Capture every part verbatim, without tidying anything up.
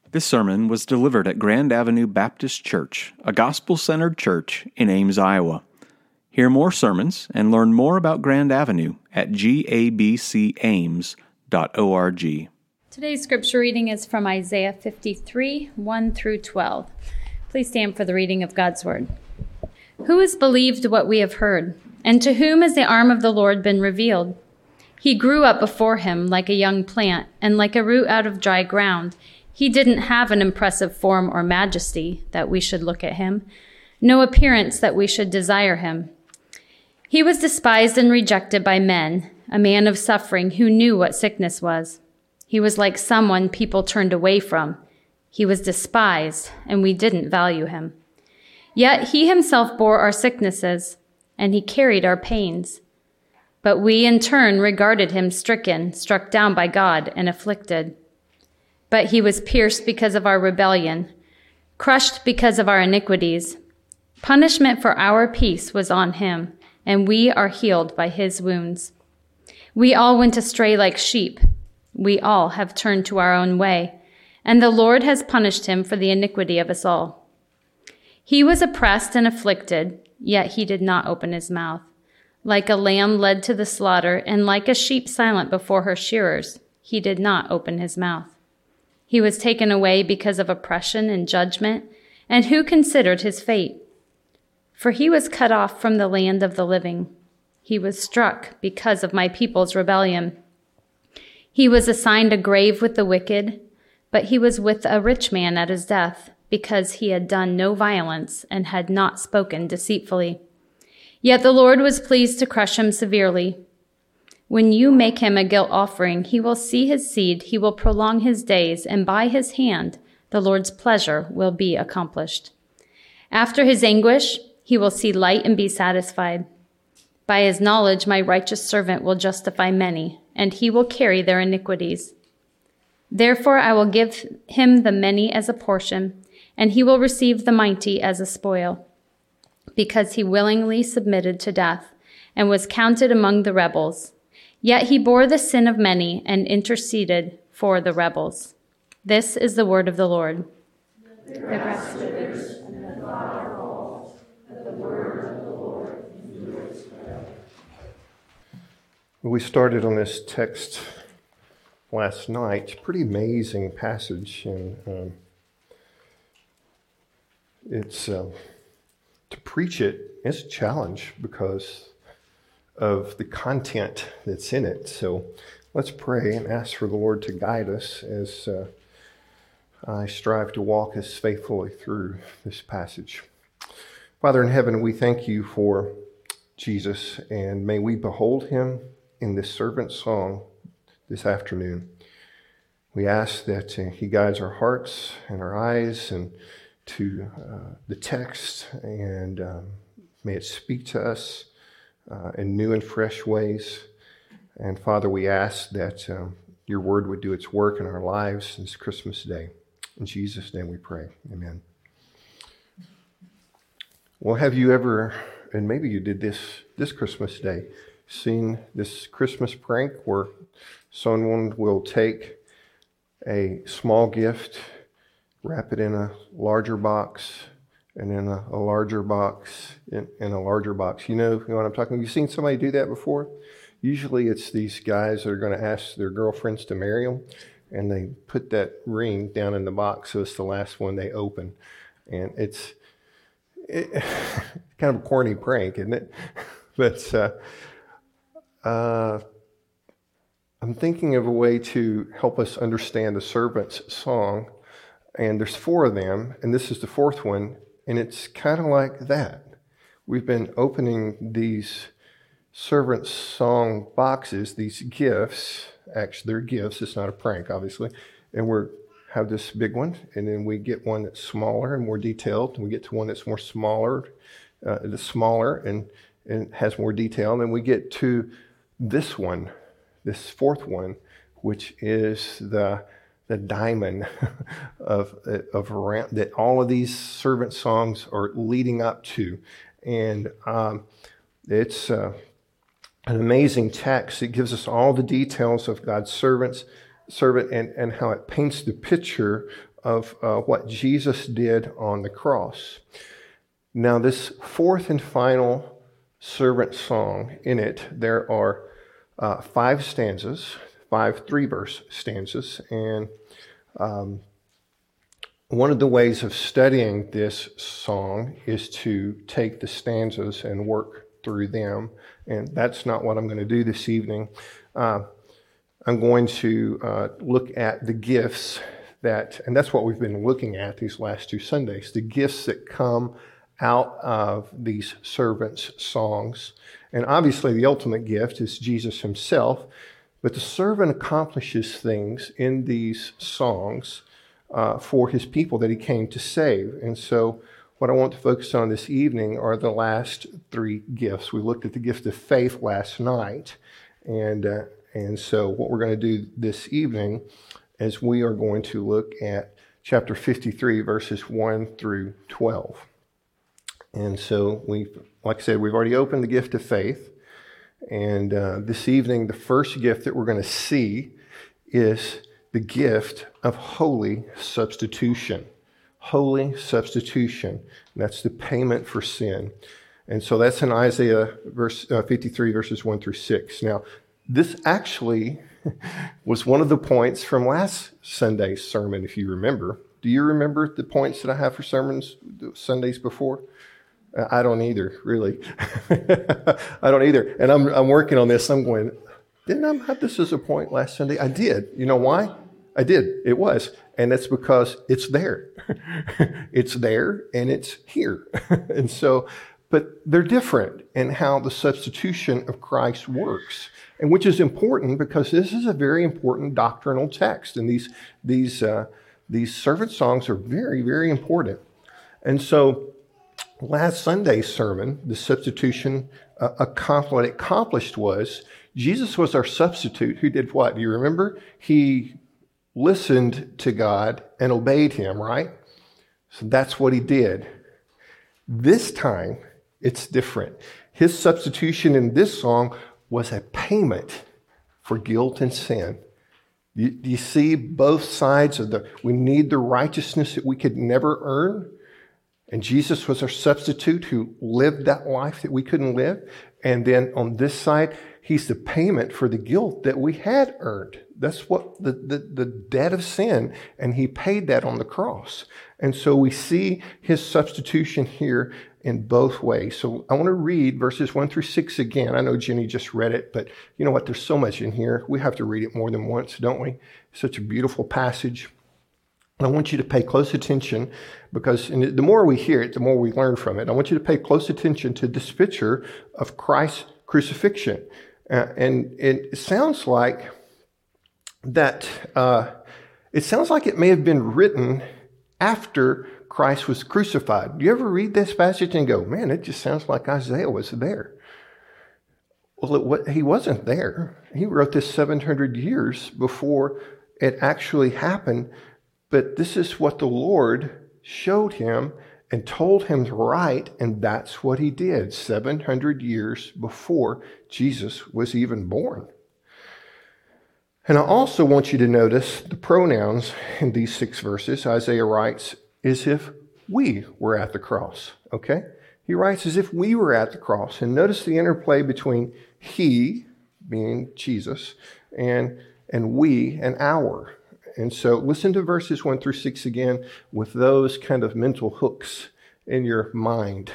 This sermon was delivered at Grand Avenue Baptist Church, a gospel-centered church in Ames, Iowa. Hear more sermons and learn more about Grand Avenue at g a b c ames dot org. Today's scripture reading is from Isaiah fifty-three, one through twelve. Please stand for the reading of God's Word. Who has believed what we have heard, and to whom has the arm of the Lord been revealed? He grew up before him like a young plant, and like a root out of dry ground. He didn't have an impressive form or majesty that we should look at him, no appearance that we should desire him. He was despised and rejected by men, a man of suffering who knew what sickness was. He was like someone people turned away from. He was despised, and we didn't value him. Yet he himself bore our sicknesses, and he carried our pains. But we in turn regarded him stricken, struck down by God, and afflicted. But he was pierced because of our rebellion, crushed because of our iniquities. Punishment for our peace was on him, and we are healed by his wounds. We all went astray like sheep. We all have turned to our own way, and the Lord has punished him for the iniquity of us all. He was oppressed and afflicted, yet he did not open his mouth. Like a lamb led to the slaughter, and like a sheep silent before her shearers, he did not open his mouth. He was taken away because of oppression and judgment, and who considered his fate? For he was cut off from the land of the living. He was struck because of my people's rebellion. He was assigned a grave with the wicked, but he was with a rich man at his death, because he had done no violence and had not spoken deceitfully. Yet the Lord was pleased to crush him severely. When you make him a guilt offering, he will see his seed, he will prolong his days, and by his hand the Lord's pleasure will be accomplished. After his anguish, he will see light and be satisfied. By his knowledge, my righteous servant will justify many, and he will carry their iniquities. Therefore I will give him the many as a portion, and he will receive the mighty as a spoil, because he willingly submitted to death and was counted among the rebels. Yet he bore the sin of many and interceded for the rebels. This is the word of the Lord. The grass withers and the flower falls, but the word of the Lord endures forever. We started on this text last night. Pretty amazing passage, and um, it's uh, to preach it is a challenge because of the content that's in it. So let's pray and ask for the Lord to guide us as uh, I strive to walk us faithfully through this passage. Father in heaven, we thank you for Jesus, and may we behold him in this servant song this afternoon. We ask that uh, he guides our hearts and our eyes and to uh, the text, and um, may it speak to us Uh, in new and fresh ways. And Father, we ask that um, your word would do its work in our lives this Christmas day. In Jesus' name we pray. Amen. Well, have you ever, and maybe you did this this Christmas day, seen this Christmas prank where someone will take a small gift, wrap it in a larger box, and in a, a larger box, in, in a larger box. You know, you know what I'm talking about? You've seen somebody do that before? Usually it's these guys that are going to ask their girlfriends to marry them, and they put that ring down in the box, so it's the last one they open. And it's it, kind of a corny prank, isn't it? But uh, uh, I'm thinking of a way to help us understand the servant's song, and there's four of them, and this is the fourth one. And it's kind of like that. We've been opening these servant song boxes, these gifts. Actually, they're gifts. It's not a prank, obviously. And we have this big one, and then we get one that's smaller and more detailed. And we get to one that's more smaller, uh, the smaller and, and has more detail. And then we get to this one, this fourth one, which is the the diamond of of around that all of these servant songs are leading up to. And um, it's uh, an amazing text. It gives us all the details of God's servants, servant and, and how it paints the picture of uh, what Jesus did on the cross. Now, this fourth and final servant song, in it, there are uh, five stanzas, five three-verse stanzas, and um, one of the ways of studying this song is to take the stanzas and work through them, and that's not what I'm going to do this evening. Uh, I'm going to uh, look at the gifts that, and that's what we've been looking at these last two Sundays, the gifts that come out of these servants' songs. And obviously the ultimate gift is Jesus himself, but the servant accomplishes things in these songs uh, for his people that he came to save. And so what I want to focus on this evening are the last three gifts. We looked at the gift of faith last night, and uh, and so what we're going to do this evening is we are going to look at chapter fifty-three, verses one through twelve. And so we, like I said, we've already opened the gift of faith, and uh, this evening the first gift that we're going to see is the gift of holy substitution. Holy substitution. And that's the payment for sin. And so that's in Isaiah verse uh, fifty-three, verses one through six. Now, this actually was one of the points from last Sunday's sermon, if you remember. Do you remember the points that I have for sermons Sundays before? Uh, I don't either, really. I don't either. And I'm I'm working on this. I'm going, didn't I have this as a point last Sunday? I did. You know why? I did. It was. And that's because it's there. It's there and it's here. And so, but they're different in how the substitution of Christ works. And which is important because this is a very important doctrinal text. And these, these, uh, these servant songs are very, very important. And so last Sunday's sermon, the substitution uh, accomplished, what it accomplished was Jesus was our substitute who did what? Do you remember? He listened to God and obeyed him, right? So that's what he did. This time, it's different. His substitution in this song was a payment for guilt and sin. You, you see both sides of the, we need the righteousness that we could never earn. And Jesus was our substitute who lived that life that we couldn't live. And then on this side, he's the payment for the guilt that we had earned. That's what the, the, the debt of sin, and he paid that on the cross. And so we see his substitution here in both ways. So I want to read verses one through six again. I know Jenny just read it, but you know what? There's so much in here. We have to read it more than once, don't we? Such a beautiful passage. And I want you to pay close attention because the more we hear it, the more we learn from it. I want you to pay close attention to this picture of Christ's crucifixion. Uh, and it sounds like that, uh, it sounds like it may have been written after Christ was crucified. Do you ever read this passage and go, man, it just sounds like Isaiah was there? Well, it, what, he wasn't there. He wrote this seven hundred years before it actually happened. But this is what the Lord showed him and told him to write, and that's what he did seven hundred years before Jesus was even born. And I also want you to notice the pronouns in these six verses. Isaiah writes as if we were at the cross, okay? He writes as if we were at the cross. And notice the interplay between he, being Jesus, and, and we, and our. And so listen to verses one through six again with those kind of mental hooks in your mind.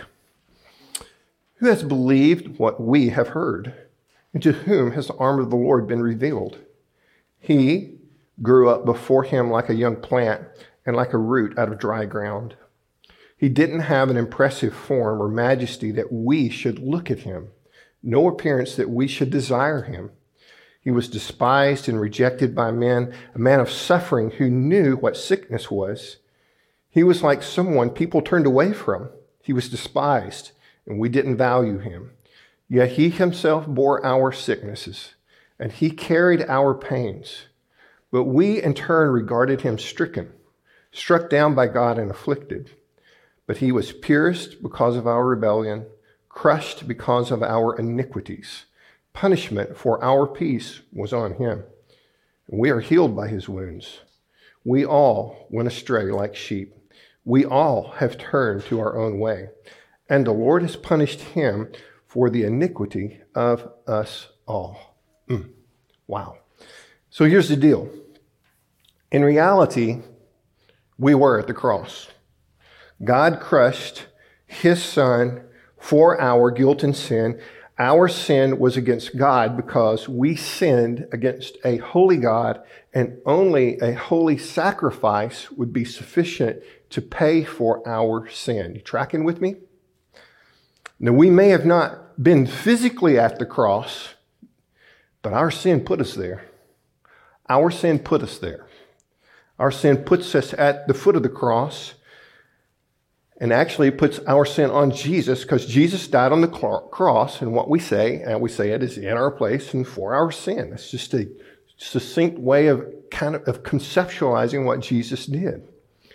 Who has believed what we have heard? And to whom has the arm of the Lord been revealed? He grew up before him like a young plant and like a root out of dry ground. He didn't have an impressive form or majesty that we should look at him, no appearance that we should desire him. He was despised and rejected by men, a man of suffering who knew what sickness was. He was like someone people turned away from. He was despised, and we didn't value him. Yet he himself bore our sicknesses, and he carried our pains. But we in turn regarded him stricken, struck down by God and afflicted. But he was pierced because of our rebellion, crushed because of our iniquities. Punishment for our peace was on him. And we are healed by his wounds. We all went astray like sheep. We all have turned to our own way. And the Lord has punished him for the iniquity of us all. Mm. Wow. So here's the deal. In reality, we were at the cross. God crushed his son for our guilt and sin. Our sin was against God because we sinned against a holy God, and only a holy sacrifice would be sufficient to pay for our sin. You tracking with me? Now, we may have not been physically at the cross, but our sin put us there. Our sin put us there. Our sin puts us at the foot of the cross, and actually puts our sin on Jesus, because Jesus died on the cross, and what we say, and we say it, is in our place and for our sin. It's just a succinct way of kind of, of conceptualizing what Jesus did.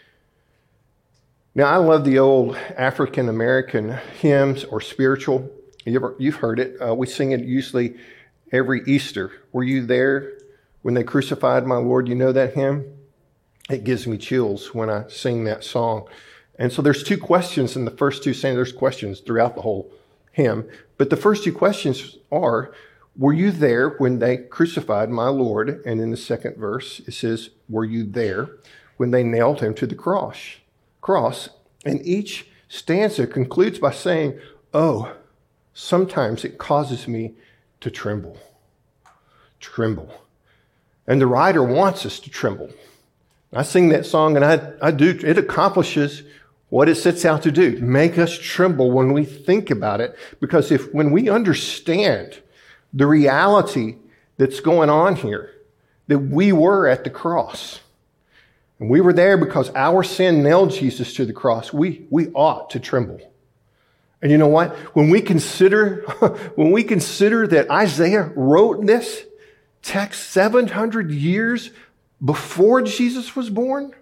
Now, I love the old African American hymns or spiritual. You ever, you've heard it. Uh, we sing it usually every Easter. Were you there when they crucified my Lord? You know that hymn? It gives me chills when I sing that song. And so there's two questions in the first two saying there's questions throughout the whole hymn. But the first two questions are, were you there when they crucified my Lord? And in the second verse, it says, were you there when they nailed him to the cross? Cross. And each stanza concludes by saying, oh, sometimes it causes me to tremble. Tremble. And the writer wants us to tremble. I sing that song and I, I do, it accomplishes what it sets out to do, make us tremble when we think about it. Because if when we understand the reality that's going on here, that we were at the cross, and we were there because our sin nailed Jesus to the cross, we, we ought to tremble. And you know what? When we consider, when we consider that Isaiah wrote this text seven hundred years before Jesus was born,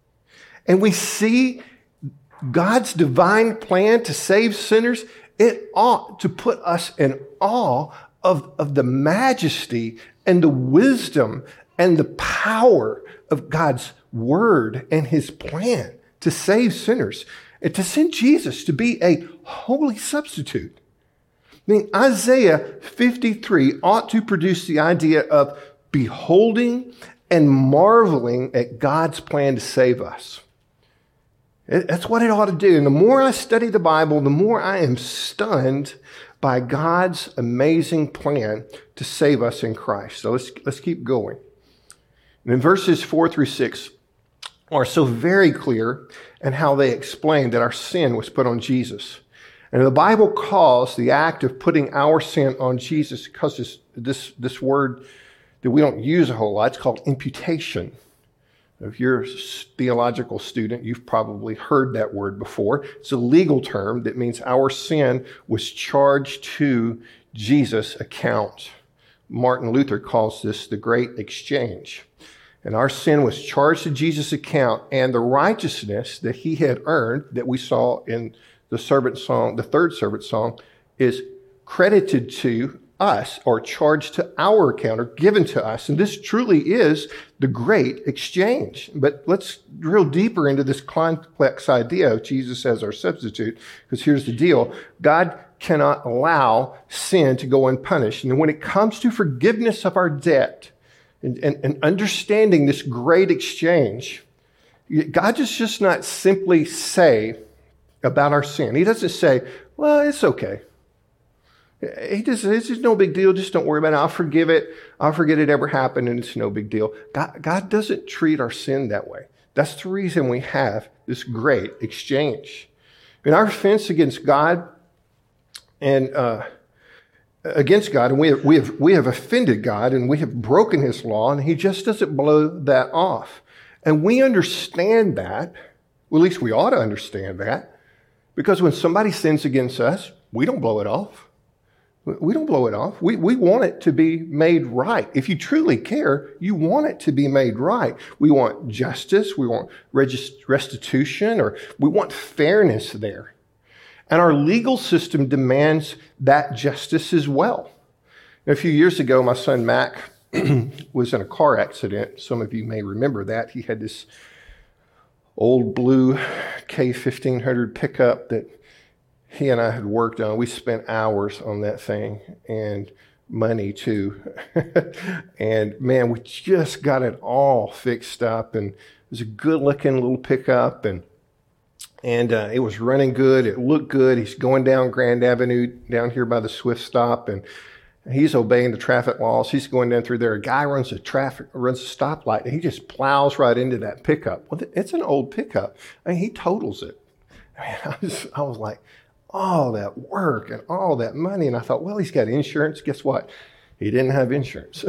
and we see God's divine plan to save sinners, it ought to put us in awe of, of the majesty and the wisdom and the power of God's word and his plan to save sinners and to send Jesus to be a holy substitute. I mean, Isaiah fifty-three ought to produce the idea of beholding and marveling at God's plan to save us. That's what it ought to do. And the more I study the Bible, the more I am stunned by God's amazing plan to save us in Christ. So let's, let's keep going. And in verses four through six are so very clear in how they explain that our sin was put on Jesus. And the Bible calls the act of putting our sin on Jesus, because this, this, this word that we don't use a whole lot, it's called imputation. If you're a theological student, you've probably heard that word before. It's a legal term that means our sin was charged to Jesus' account. Martin Luther calls this the great exchange. And our sin was charged to Jesus' account, and the righteousness that he had earned, that we saw in the servant song, the third servant song, is credited to us, or charged to our account, or given to us. And this truly is the great exchange. But let's drill deeper into this complex idea of Jesus as our substitute, because here's the deal. God cannot allow sin to go unpunished. And when it comes to forgiveness of our debt and, and, and understanding this great exchange, God does just not simply say about our sin. He doesn't say, well, it's okay. He just, it's just no big deal. Just don't worry about it. I'll forgive it. I'll forget it ever happened, and it's no big deal. God, God doesn't treat our sin that way. That's the reason we have this great exchange. In our offense against God and uh, against God, and we have, we have we have offended God, and we have broken his law, and he just doesn't blow that off. And we understand that. Well, at least we ought to understand that, because when somebody sins against us, we don't blow it off. We don't blow it off. We, we want it to be made right. If you truly care, you want it to be made right. We want justice. We want restitution, or we want fairness there. And our legal system demands that justice as well. A few years ago, my son Mac was in a car accident. Some of you may remember that. He had this old blue K fifteen hundred pickup that he and I had worked on. We spent hours on that thing, and money too. And man, we just got it all fixed up, and it was a good looking little pickup, and and uh, it was running good. It looked good. He's going down Grand Avenue down here by the Swift stop, and he's obeying the traffic laws. He's going down through there. A guy runs a traffic runs a stoplight, and he just plows right into that pickup. Well, it's an old pickup. I mean, he totals it. I, mean, I was I was like, all that work and all that money. And I thought, well, he's got insurance. Guess what? He didn't have insurance.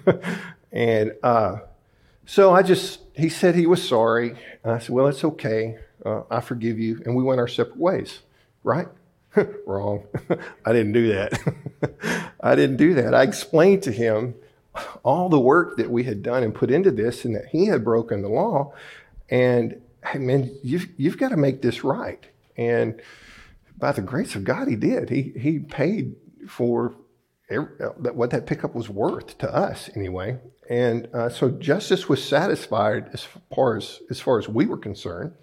and uh, so I just, he said he was sorry. And I said, well, it's okay. Uh, I forgive you. And we went our separate ways, right? Wrong. I didn't do that. I didn't do that. I explained to him all the work that we had done and put into this, and that he had broken the law. And hey, man, you've, you've got to make this right. And by the grace of God, he did. He he paid for every, uh, what that pickup was worth to us, anyway. And uh, so justice was satisfied as far as as far as we were concerned.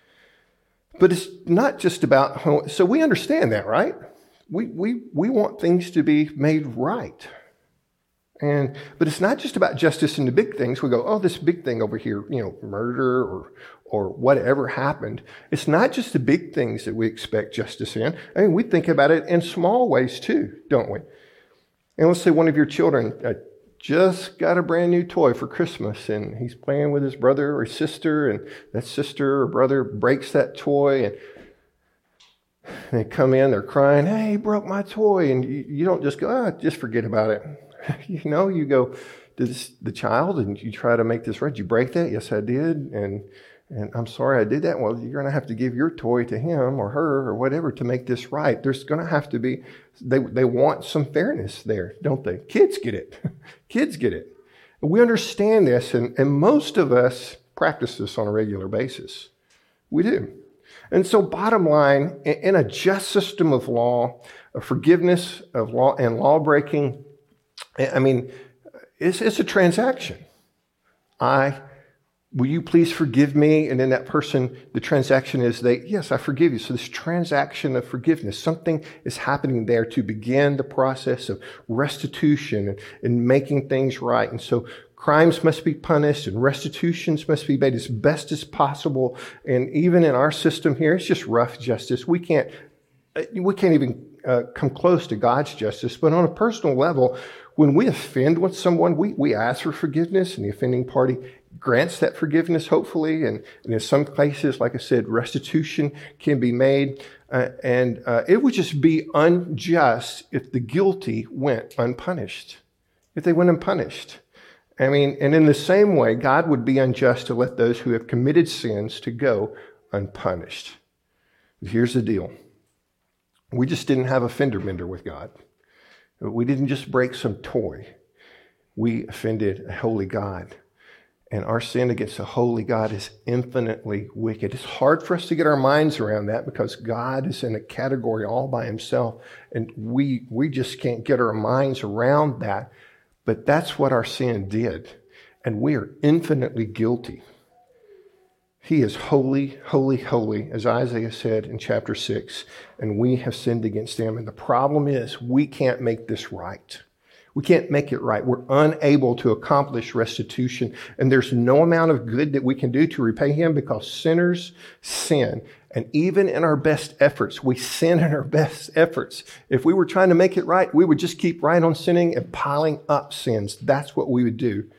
But it's not just about. So we understand that, right? We we we want things to be made right. And but it's not just about justice in the big things. We go, oh, this big thing over here, you know, murder or or whatever happened. It's not just the big things that we expect justice in. I mean, we think about it in small ways too, don't we? And let's say one of your children uh, just got a brand new toy for Christmas, and he's playing with his brother or sister, and that sister or brother breaks that toy, and they come in, they're crying, hey, he broke my toy. And you, you don't just go, ah, just forget about it. You know, you go to this, the child, and you try to make this right. Did you break that? Yes, I did. And and I'm sorry I did that. Well, you're going to have to give your toy to him or her or whatever to make this right. There's going to have to be, they, they want some fairness there, don't they? Kids get it. Kids get it. And we understand this, and, and most of us practice this on a regular basis. We do. And so bottom line, in a just system of law, of forgiveness of law and law breaking, I mean, it's, it's a transaction. I, will you please forgive me? And then that person, the transaction is they, yes, I forgive you. So this transaction of forgiveness, something is happening there to begin the process of restitution and, and making things right. And so crimes must be punished and restitutions must be made as best as possible. And even in our system here, it's just rough justice. We can't, we can't even uh, come close to God's justice. But on a personal level, when we offend with someone, we, we ask for forgiveness, and the offending party grants that forgiveness, hopefully. And, and in some cases, like I said, restitution can be made. Uh, and uh, it would just be unjust if the guilty went unpunished, if they went unpunished. I mean, and in the same way, God would be unjust to let those who have committed sins to go unpunished. Here's the deal. We just didn't have a fender bender with God. We didn't just break some toy. We offended a holy God. And our sin against a holy God is infinitely wicked. It's hard for us to get our minds around that because God is in a category all by himself. And we, we just can't get our minds around that. But that's what our sin did. And we are infinitely guilty. He is holy, holy, holy, as Isaiah said in chapter six, and we have sinned against him. And the problem is we can't make this right. We can't make it right. We're unable to accomplish restitution, and there's no amount of good that we can do to repay him because sinners sin. And even in our best efforts, we sin in our best efforts. If we were trying to make it right, we would just keep right on sinning and piling up sins. That's what we would do.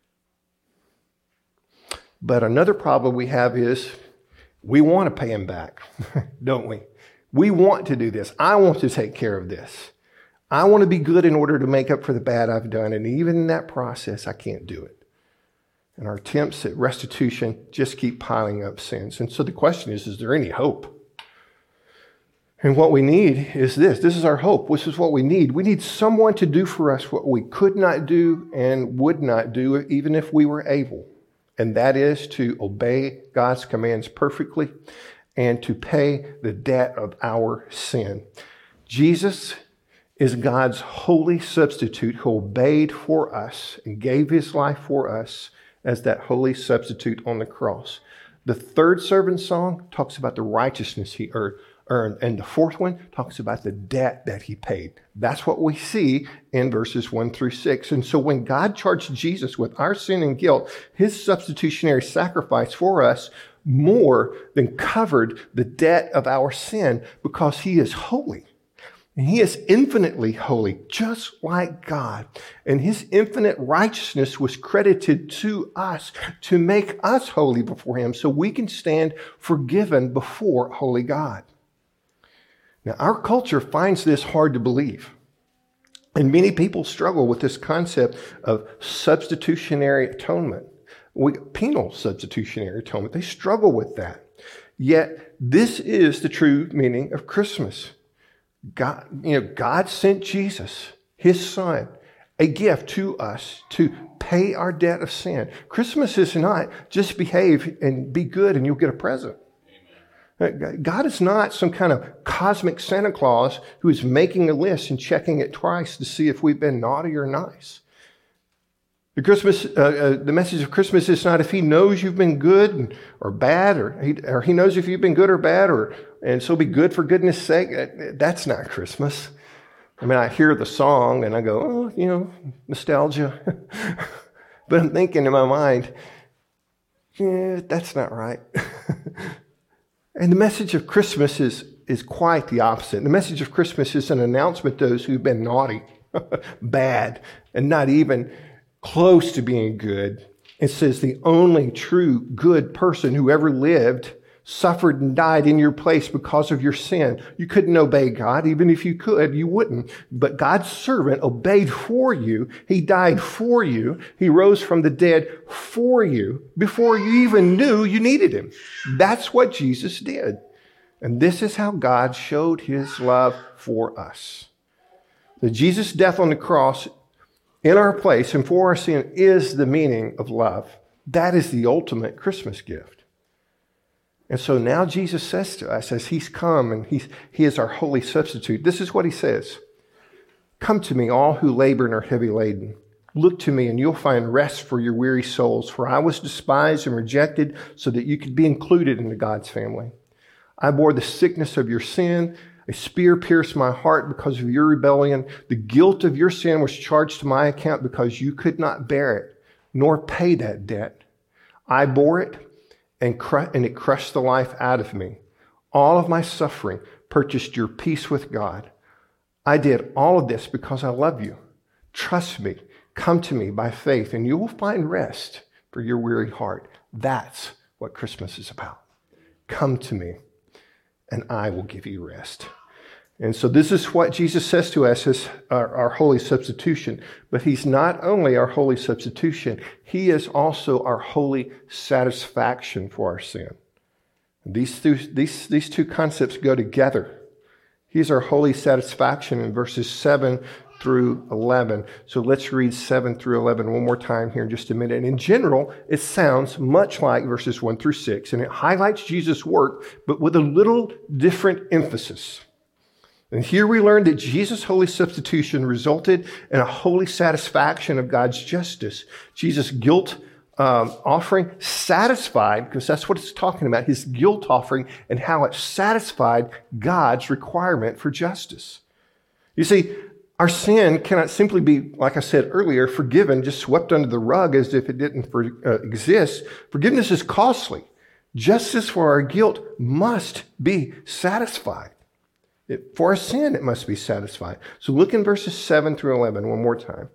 But another problem we have is we want to pay him back, don't we? We want to do this. I want to take care of this. I want to be good in order to make up for the bad I've done. And even in that process, I can't do it. And our attempts at restitution just keep piling up sins. And so the question is, is there any hope? And what we need is this. This is our hope. This is what we need. We need someone to do for us what we could not do and would not do even if we were able. And that is to obey God's commands perfectly and to pay the debt of our sin. Jesus is God's holy substitute who obeyed for us and gave his life for us as that holy substitute on the cross. The third servant song talks about the righteousness he earned, and the fourth one talks about the debt that he paid. That's what we see in verses one through six. And so when God charged Jesus with our sin and guilt, his substitutionary sacrifice for us more than covered the debt of our sin, because he is holy. And he is infinitely holy, just like God. And his infinite righteousness was credited to us to make us holy before him, so we can stand forgiven before holy God. Now, our culture finds this hard to believe. And many people struggle with this concept of substitutionary atonement. We, penal substitutionary atonement. They struggle with that. Yet, this is the true meaning of Christmas. God, you know, God sent Jesus, his son, a gift to us to pay our debt of sin. Christmas is not just behave and be good and you'll get a present. Amen. God is not some kind of cosmic Santa Claus who is making a list and checking it twice to see if we've been naughty or nice. The Christmas, uh, uh, the message of Christmas is not if he knows you've been good or bad, or he, or he knows if you've been good or bad, or and so be good for goodness sake. That's not Christmas. I mean, I hear the song and I go, oh, you know, nostalgia. But I'm thinking in my mind, yeah, that's not right. And the message of Christmas is, is quite the opposite. The message of Christmas is an announcement to those who've been naughty, bad, and not even close to being good. It says the only true good person who ever lived suffered and died in your place because of your sin. You couldn't obey God. Even if you could, you wouldn't. But God's servant obeyed for you. He died for you. He rose from the dead for you before you even knew you needed him. That's what Jesus did. And this is how God showed his love for us. The Jesus' death on the cross in our place and for our sin is the meaning of love. That is the ultimate Christmas gift. And so now Jesus says to us, as he's come and he's, he is our holy substitute, this is what he says. Come to me, all who labor and are heavy laden. Look to me and you'll find rest for your weary souls. For I was despised and rejected so that you could be included into God's family. I bore the sickness of your sin. A spear pierced my heart because of your rebellion. The guilt of your sin was charged to my account because you could not bear it, nor pay that debt. I bore it, and, cr- and it crushed the life out of me. All of my suffering purchased your peace with God. I did all of this because I love you. Trust me. Come to me by faith, and you will find rest for your weary heart. That's what Christmas is about. Come to me, and I will give you rest. And so this is what Jesus says to us as our, our holy substitution. But he's not only our holy substitution, he is also our holy satisfaction for our sin. These two, these, these two concepts go together. He's our holy satisfaction in verses seven through eleven. So let's read seven through eleven one more time here in just a minute. And in general, it sounds much like verses one through six, and it highlights Jesus' work, but with a little different emphasis. And here we learn that Jesus' holy substitution resulted in a holy satisfaction of God's justice. Jesus' guilt um, offering satisfied, because that's what it's talking about, his guilt offering and how it satisfied God's requirement for justice. You see, our sin cannot simply be, like I said earlier, forgiven, just swept under the rug as if it didn't for, uh, exist. Forgiveness is costly. Justice for our guilt must be satisfied. It, for our sin, it must be satisfied. So look in verses seven through eleven one more time.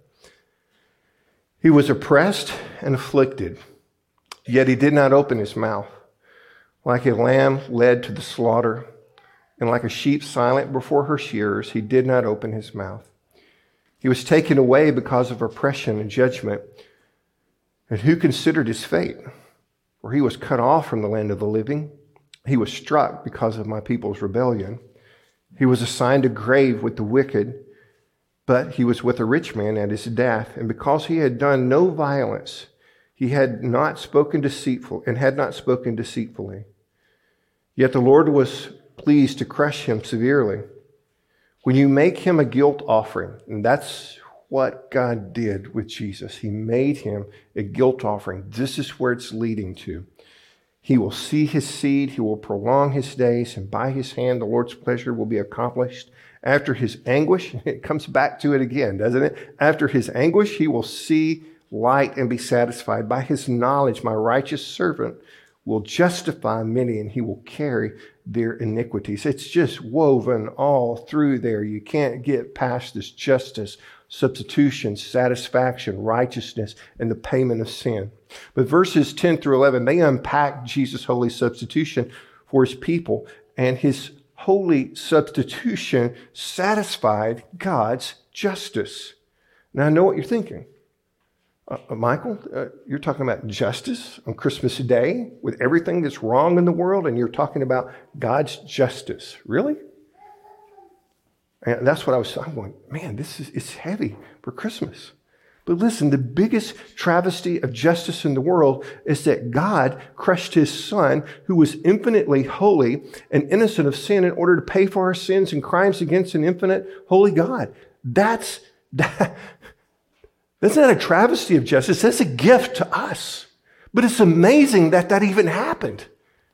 He was oppressed and afflicted, yet he did not open his mouth. Like a lamb led to the slaughter, and like a sheep silent before her shearers, he did not open his mouth. He was taken away because of oppression and judgment. And who considered his fate? For he was cut off from the land of the living. He was struck because of my people's rebellion. He was assigned a grave with the wicked, but he was with a rich man at his death. And because he had done no violence, he had not spoken deceitful and had not spoken deceitfully. Yet the Lord was pleased to crush him severely. When you make him a guilt offering, and that's what God did with Jesus. He made him a guilt offering. This is where it's leading to. He will see his seed. He will prolong his days, and by his hand the Lord's pleasure will be accomplished. After his anguish, it comes back to it again, doesn't it? After his anguish, he will see light and be satisfied. By his knowledge, my righteous servant will justify many, and he will carry their iniquities. It's just woven all through there. You can't get past this justice, substitution, satisfaction, righteousness, and the payment of sin. But verses ten through eleven, they unpack Jesus' holy substitution for his people, and his holy substitution satisfied God's justice. Now I know what you're thinking. Uh, Michael, uh, you're talking about justice on Christmas Day with everything that's wrong in the world, and you're talking about God's justice. Really? And that's what I was I'm going, man, this is it's heavy for Christmas. But listen, the biggest travesty of justice in the world is that God crushed his son, who was infinitely holy and innocent of sin, in order to pay for our sins and crimes against an infinite holy God. That's that. That's not a travesty of justice. That's a gift to us. But it's amazing that that even happened.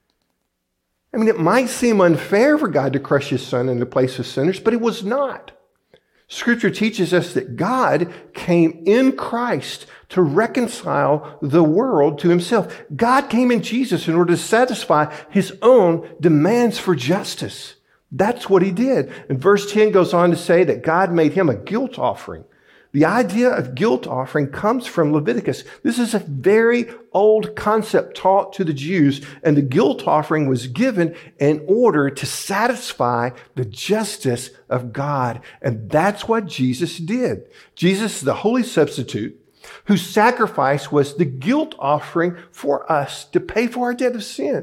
I mean, it might seem unfair for God to crush his son in the place of sinners, but it was not. Scripture teaches us that God came in Christ to reconcile the world to himself. God came in Jesus in order to satisfy his own demands for justice. That's what he did. And verse ten goes on to say that God made him a guilt offering. The idea of guilt offering comes from Leviticus. This is a very old concept taught to the Jews, and the guilt offering was given in order to satisfy the justice of God. And that's what Jesus did. Jesus is the holy substitute whose sacrifice was the guilt offering for us to pay for our debt of sin.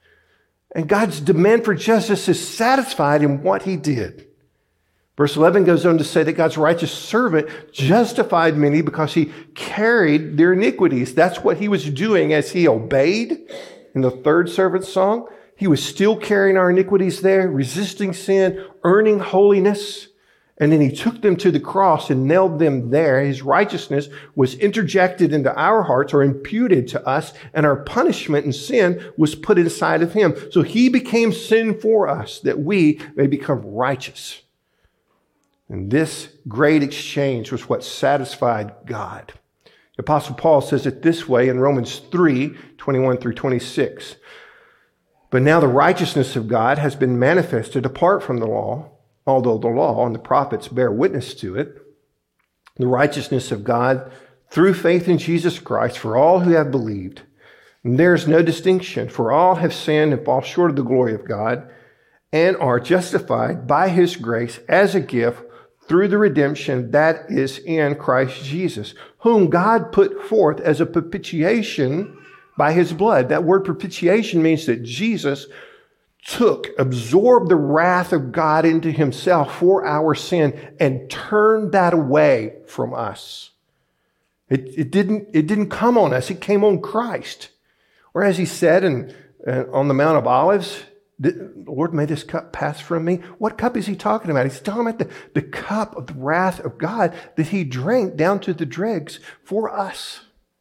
And God's demand for justice is satisfied in what he did. Verse eleven goes on to say that God's righteous servant justified many because he carried their iniquities. That's what he was doing as he obeyed in the third servant song. He was still carrying our iniquities there, resisting sin, earning holiness. And then he took them to the cross and nailed them there. His righteousness was interjected into our hearts or imputed to us, and our punishment and sin was put inside of him. So he became sin for us that we may become righteous. And this great exchange was what satisfied God. The Apostle Paul says it this way in Romans three, twenty-one through twenty-six. But now the righteousness of God has been manifested apart from the law, although the law and the prophets bear witness to it. The righteousness of God through faith in Jesus Christ for all who have believed. And there is no distinction, for all have sinned and fall short of the glory of God, and are justified by his grace as a gift through the redemption that is in Christ Jesus, whom God put forth as a propitiation by his blood. That word propitiation means that Jesus took, absorbed the wrath of God into himself for our sin and turned that away from us. It, it didn't, it didn't come on us. It came on Christ. Or as he said in, uh, on the Mount of Olives, the Lord, may this cup pass from me. What cup is he talking about? He's talking about the, the cup of the wrath of God that he drank down to the dregs for us.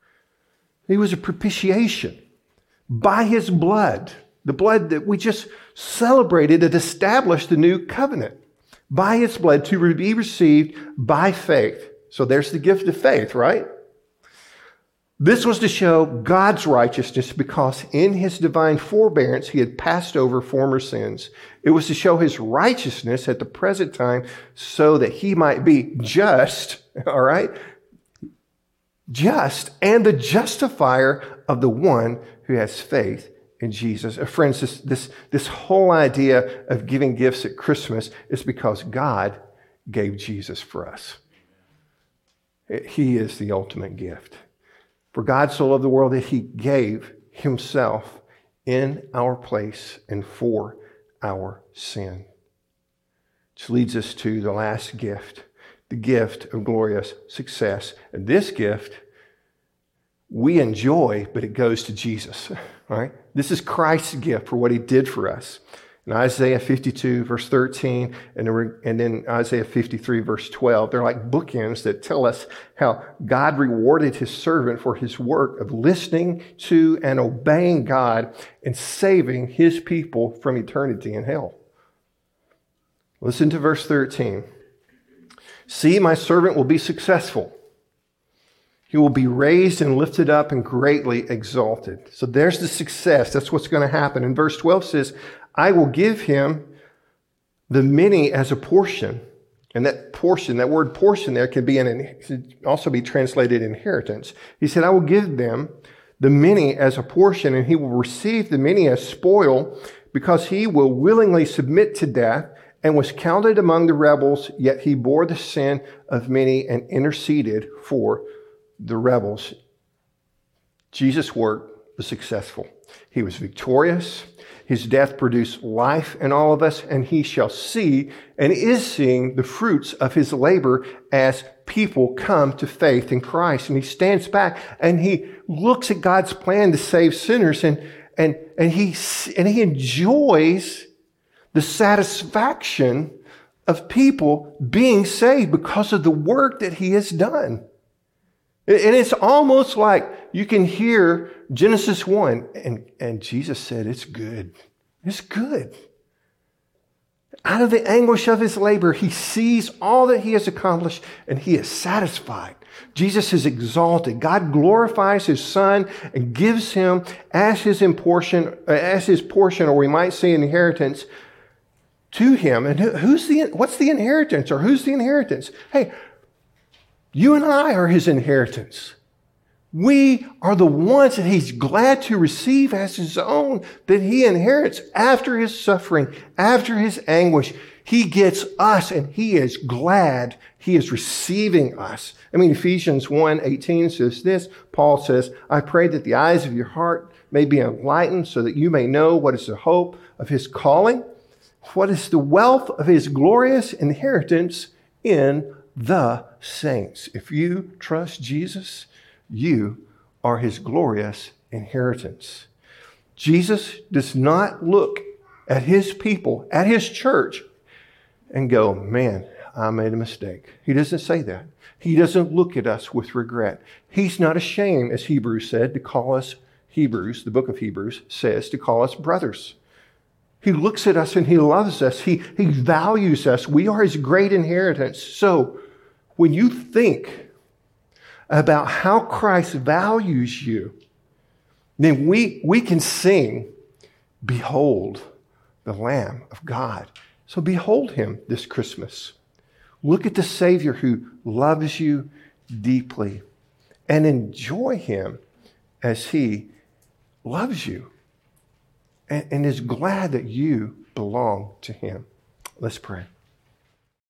He was a propitiation by his blood, the blood that we just celebrated that established the new covenant. By his blood to be received by faith. So there's the gift of faith, right? This was to show God's righteousness because in his divine forbearance, he had passed over former sins. It was to show his righteousness at the present time so that he might be just, all right? Just and the justifier of the one who has faith in Jesus. Uh, friends, this, this, this whole idea of giving gifts at Christmas is because God gave Jesus for us. He is the ultimate gift. For God so loved the world that he gave himself in our place and for our sin. Which leads us to the last gift, the gift of glorious success. And this gift we enjoy, but it goes to Jesus. All right? This is Christ's gift for what he did for us. And Isaiah fifty-two, verse thirteen, and then Isaiah fifty-three, verse twelve. They're like bookends that tell us how God rewarded his servant for his work of listening to and obeying God and saving his people from eternity in hell. Listen to verse thirteen. See, my servant will be successful. He will be raised and lifted up and greatly exalted. So there's the success. That's what's going to happen. And verse twelve says, I will give him the many as a portion. And that portion, that word portion there can be an, can also be translated inheritance. He said, I will give them the many as a portion, and he will receive the many as spoil, because he will willingly submit to death and was counted among the rebels, yet he bore the sin of many and interceded for the rebels. Jesus' work was successful. He was victorious. His death produced life in all of us, and he shall see and is seeing the fruits of his labor as people come to faith in Christ. And he stands back and he looks at God's plan to save sinners, and, and, and, he, and he enjoys the satisfaction of people being saved because of the work that he has done. And it's almost like you can hear Genesis one, and, and Jesus said, it's good. It's good. Out of the anguish of his labor, he sees all that he has accomplished, and he is satisfied. Jesus is exalted. God glorifies his Son and gives him as his portion, as his portion, or we might say inheritance, to him. And who's the what's the inheritance, or who's the inheritance? Hey, you and I are his inheritance. We are the ones that he's glad to receive as his own, that he inherits after his suffering, after his anguish. He gets us, and he is glad he is receiving us. I mean, Ephesians one eighteen says this. Paul says, I pray that the eyes of your heart may be enlightened, so that you may know what is the hope of his calling, what is the wealth of his glorious inheritance in the saints. If you trust Jesus, you are his glorious inheritance. Jesus does not look at his people, at his church, and go, man, I made a mistake. He doesn't say that. He doesn't look at us with regret. He's not ashamed, as Hebrews said, to call us Hebrews, the book of Hebrews says, to call us brothers. He looks at us and he loves us. He, he values us. We are his great inheritance. So when you think about how Christ values you, then we, we can sing, behold the Lamb of God. So behold him this Christmas. Look at the Savior who loves you deeply, and enjoy him as he loves you and, and is glad that you belong to him. Let's pray.